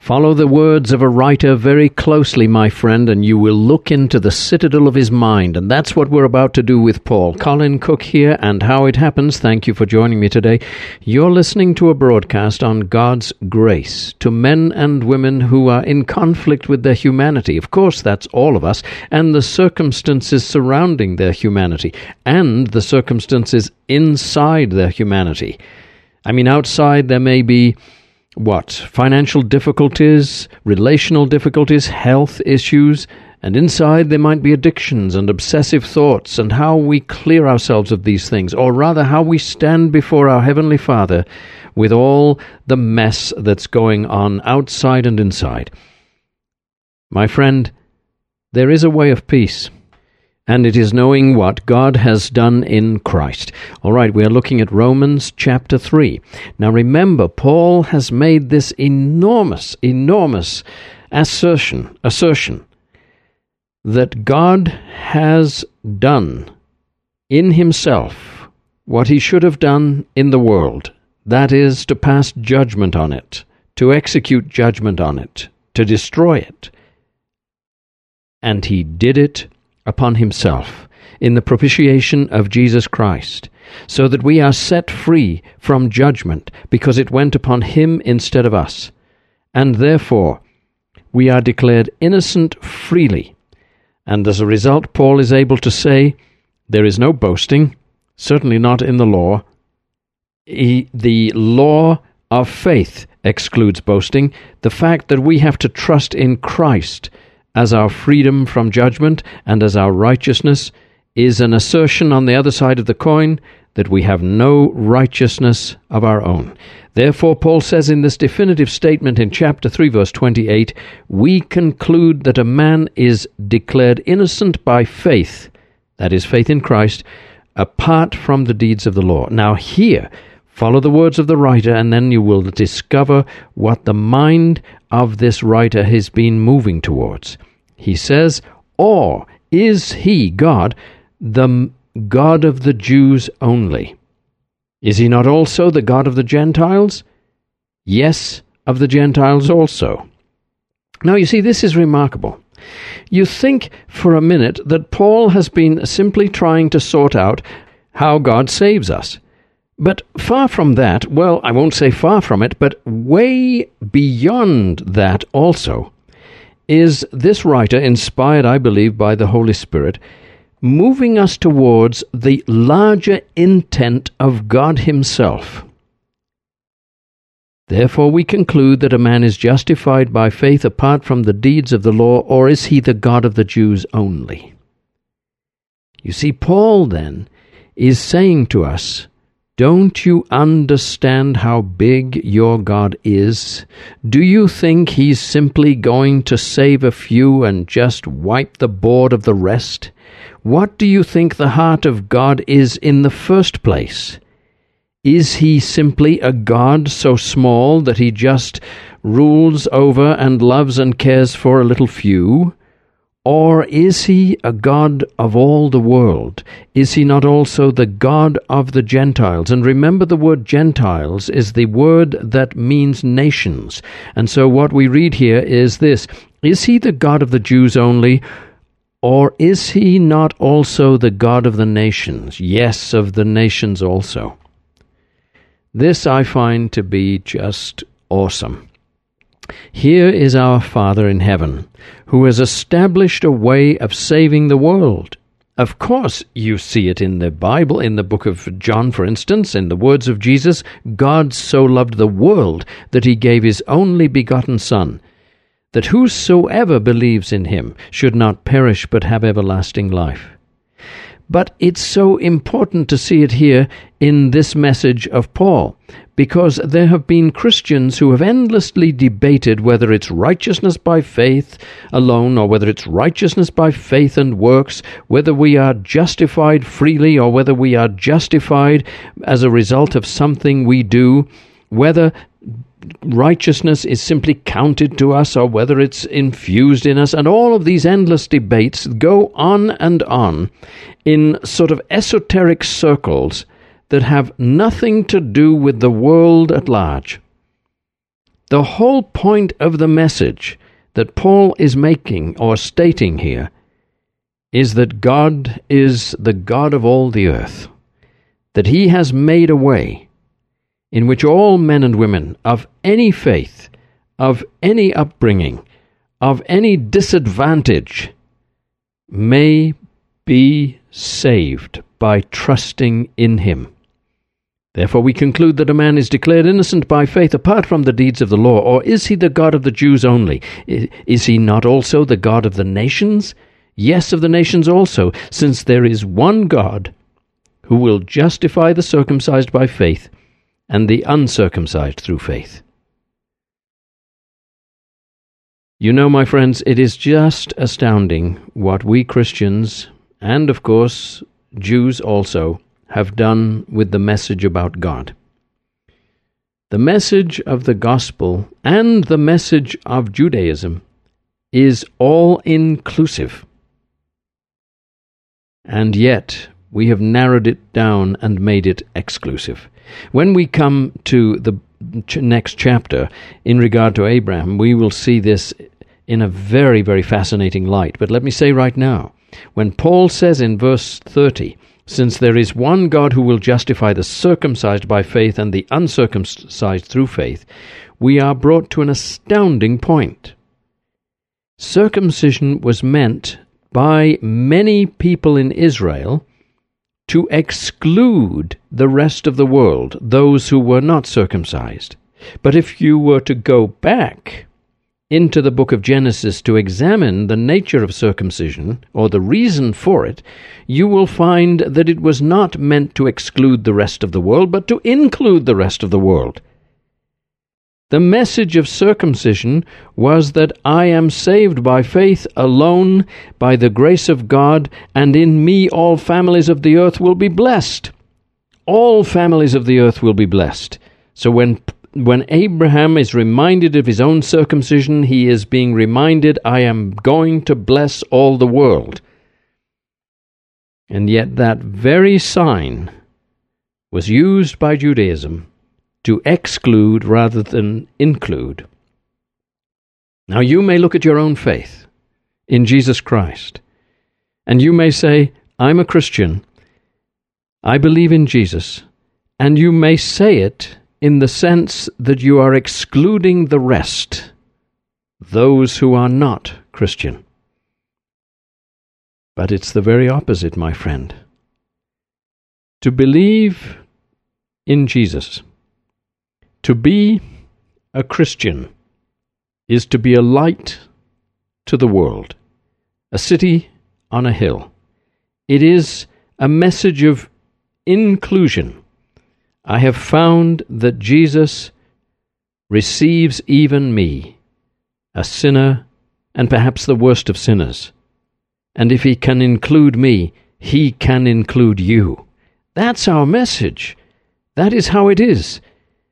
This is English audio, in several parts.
Follow the words of a writer very closely, my friend, and you will look into the citadel of his mind. And that's what we're about to do with Paul. Colin Cook here, and How It Happens. Thank you for joining me today. You're listening to a broadcast on God's grace to men and women who are in conflict with their humanity. Of course, that's all of us, and the circumstances surrounding their humanity, and the circumstances inside their humanity. I mean, outside there may be financial difficulties, relational difficulties, health issues, and inside there might be addictions and obsessive thoughts, and how we clear ourselves of these things, or rather how we stand before our Heavenly Father with all the mess that's going on outside and inside. My friend, there is a way of peace, and it is knowing what God has done in Christ. All right, we are looking at Romans chapter 3. Now remember, Paul has made this enormous assertion that God has done in himself what he should have done in the world. That is, to pass judgment on it, to execute judgment on it, to destroy it. And he did it upon himself in the propitiation of Jesus Christ, so that we are set free from judgment because it went upon him instead of us. And therefore, we are declared innocent freely. And as a result, Paul is able to say, there is no boasting, certainly not in the law. The law of faith excludes boasting. The fact that we have to trust in Christ as our freedom from judgment and as our righteousness is an assertion on the other side of the coin that we have no righteousness of our own. Therefore, Paul says in this definitive statement in chapter 3, verse 28, we conclude that a man is declared innocent by faith, that is, faith in Christ, apart from the deeds of the law. Now here, follow the words of the writer, and then you will discover what the mind of this writer has been moving towards. He says, or is he, God, the God of the Jews only? Is he not also the God of the Gentiles? Yes, of the Gentiles also. Now you see, this is remarkable. You think for a minute that Paul has been simply trying to sort out how God saves us. But far from that, well, I won't say far from it, but way beyond that also, is this writer, inspired, I believe, by the Holy Spirit, moving us towards the larger intent of God himself. Therefore we conclude that a man is justified by faith apart from the deeds of the law, or is he the God of the Jews only? You see, Paul then is saying to us, don't you understand how big your God is? Do you think he's simply going to save a few and just wipe the board of the rest? What do you think the heart of God is in the first place? Is he simply a God so small that he just rules over and loves and cares for a little few? Or is he a God of all the world? Is he not also the God of the Gentiles? And remember, the word Gentiles is the word that means nations. And so what we read here is this: is he the God of the Jews only? Or is he not also the God of the nations? Yes, of the nations also. This I find to be just awesome. Here is our Father in heaven, who has established a way of saving the world. Of course, you see it in the Bible, in the book of John, for instance, in the words of Jesus, God so loved the world that he gave his only begotten Son, that whosoever believes in him should not perish but have everlasting life. But it's so important to see it here in this message of Paul, because there have been Christians who have endlessly debated whether it's righteousness by faith alone, or whether it's righteousness by faith and works, whether we are justified freely or whether we are justified as a result of something we do, whether righteousness is simply counted to us or whether it's infused in us. And all of these endless debates go on and on in sort of esoteric circles that have nothing to do with the world at large. The whole point of the message that Paul is making or stating here is that God is the God of all the earth, that he has made a way in which all men and women of any faith, of any upbringing, of any disadvantage may be saved by trusting in him. Therefore we conclude that a man is declared innocent by faith apart from the deeds of the law. Or is he the God of the Jews only? Is he not also the God of the nations? Yes, of the nations also, since there is one God who will justify the circumcised by faith and the uncircumcised through faith. You know, my friends, it is just astounding what we Christians, and of course Jews also, have done with the message about God. The message of the gospel and the message of Judaism is all-inclusive. And yet, we have narrowed it down and made it exclusive. When we come to the next chapter, in regard to Abraham, we will see this in a very, very fascinating light. But let me say right now, when Paul says in verse 30, since there is one God who will justify the circumcised by faith and the uncircumcised through faith, we are brought to an astounding point. Circumcision was meant by many people in Israel to exclude the rest of the world, those who were not circumcised. But if you were to go back into the book of Genesis to examine the nature of circumcision, or the reason for it, you will find that it was not meant to exclude the rest of the world, but to include the rest of the world. The message of circumcision was that I am saved by faith alone, by the grace of God, and in me all families of the earth will be blessed. All families of the earth will be blessed. So when Abraham is reminded of his own circumcision, he is being reminded, I am going to bless all the world. And yet that very sign was used by Judaism to exclude rather than include. Now you may look at your own faith in Jesus Christ, and you may say, I'm a Christian, I believe in Jesus, and you may say it in the sense that you are excluding the rest, those who are not Christian. But it's the very opposite, my friend. To believe in Jesus, to be a Christian, is to be a light to the world, a city on a hill. It is a message of inclusion. I have found that Jesus receives even me, a sinner and perhaps the worst of sinners. And if he can include me, he can include you. That's our message. That is how it is.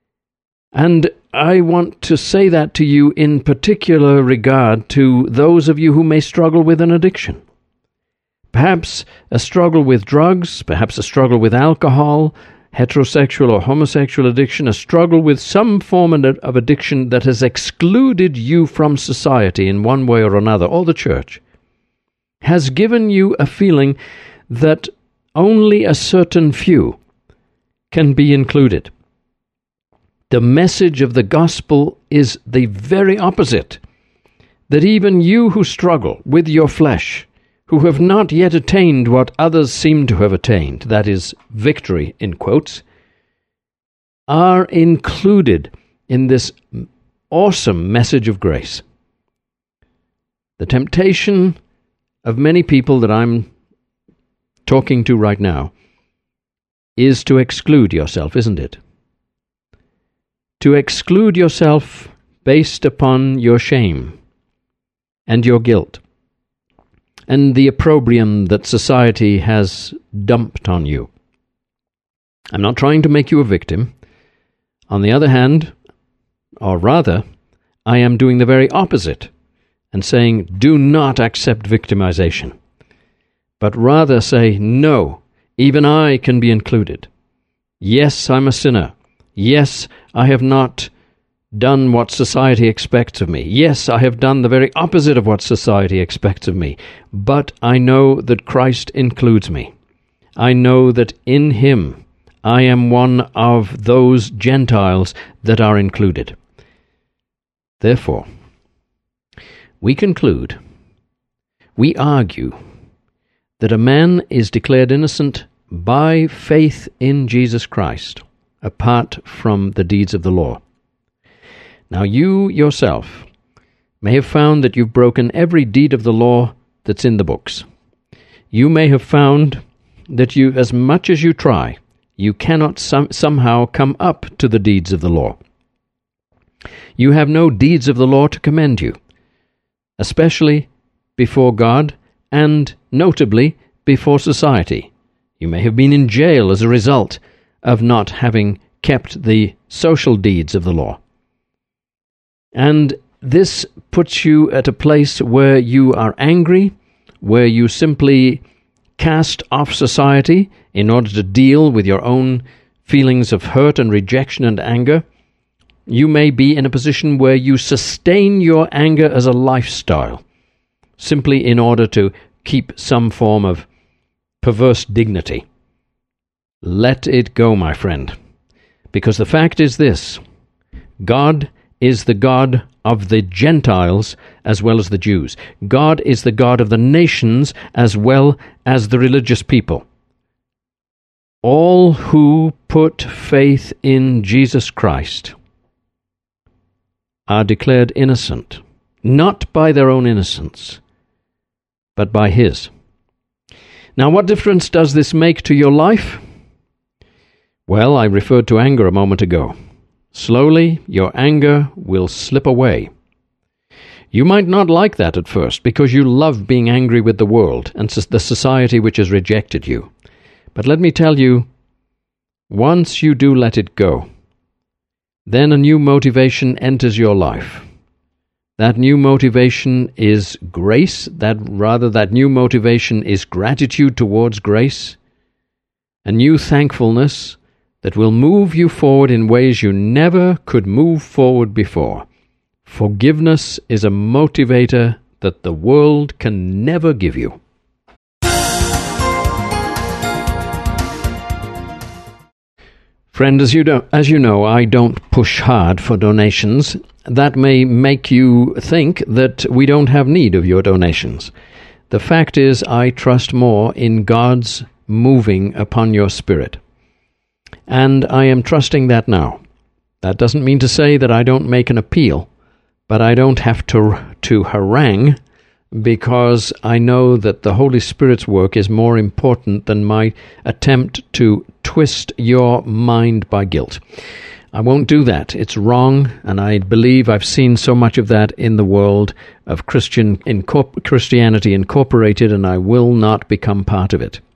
And I want to say that to you in particular regard to those of you who may struggle with an addiction. Perhaps a struggle with drugs, perhaps a struggle with alcohol, heterosexual or homosexual addiction, a struggle with some form of addiction that has excluded you from society in one way or another, or the church, has given you a feeling that only a certain few can be included. The message of the gospel is the very opposite, that even you who struggle with your flesh, who have not yet attained what others seem to have attained, that is, victory in quotes, are included in this awesome message of grace. The temptation of many people that I'm talking to right now is to exclude yourself, isn't it? To exclude yourself based upon your shame and your guilt and the opprobrium that society has dumped on you. I'm not trying to make you a victim. On the other hand, or rather, I am doing the very opposite and saying, do not accept victimization, but rather say, no, even I can be included. Yes, I'm a sinner. Yes, I have not done what society expects of me. Yes, I have done the very opposite of what society expects of me. But I know that Christ includes me. I know that in him I am one of those Gentiles that are included. Therefore, we conclude, we argue, that a man is declared innocent by faith in Jesus Christ, apart from the deeds of the law. Now you yourself may have found that you've broken every deed of the law that's in the books. You may have found that you, as much as you try, you cannot somehow come up to the deeds of the law. You have no deeds of the law to commend you, especially before God and notably before society. You may have been in jail as a result of not having kept the social deeds of the law. And this puts you at a place where you are angry, where you simply cast off society in order to deal with your own feelings of hurt and rejection and anger. You may be in a position where you sustain your anger as a lifestyle, simply in order to keep some form of perverse dignity. Let it go, my friend, because the fact is this: God is the God of the Gentiles as well as the Jews. God is the God of the nations as well as the religious people. All who put faith in Jesus Christ are declared innocent, not by their own innocence, but by his. Now, what difference does this make to your life? Well, I referred to anger a moment ago. Slowly, your anger will slip away. You might not like that at first, because you love being angry with the world and the society which has rejected you. But let me tell you, once you do let it go, then a new motivation enters your life. That new motivation is grace, that new motivation is gratitude towards grace, a new thankfulness that will move you forward in ways you never could move forward before. Forgiveness is a motivator that the world can never give you. Friend, as you know, I don't push hard for donations. That may make you think that we don't have need of your donations. The fact is, I trust more in God's moving upon your spirit. And I am trusting that now. That doesn't mean to say that I don't make an appeal, but I don't have to harangue, because I know that the Holy Spirit's work is more important than my attempt to twist your mind by guilt. I won't do that. It's wrong, and I believe I've seen so much of that in the world of Christianity Incorporated, and I will not become part of it.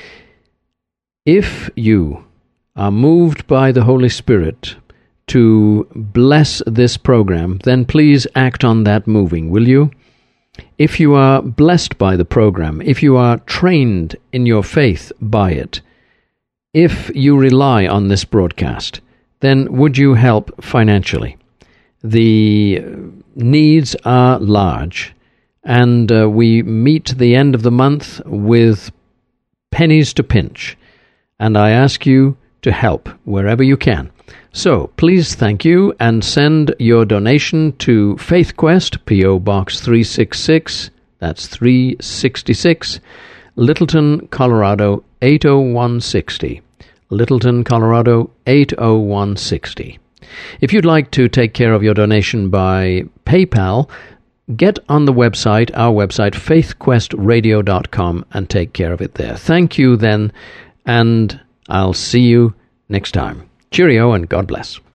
If you are moved by the Holy Spirit to bless this program, then please act on that moving, will you? If you are blessed by the program, if you are trained in your faith by it, if you rely on this broadcast, then would you help financially? The needs are large, and we meet the end of the month with pennies to pinch, and I ask you to help wherever you can. So please thank you and send your donation to Faith Quest, P.O. Box 366, that's 366, Littleton, Colorado 80160. Littleton, Colorado 80160. If you'd like to take care of your donation by PayPal, get on the website, our website, faithquestradio.com, and take care of it there. Thank you then, and I'll see you next time. Cheerio and God bless.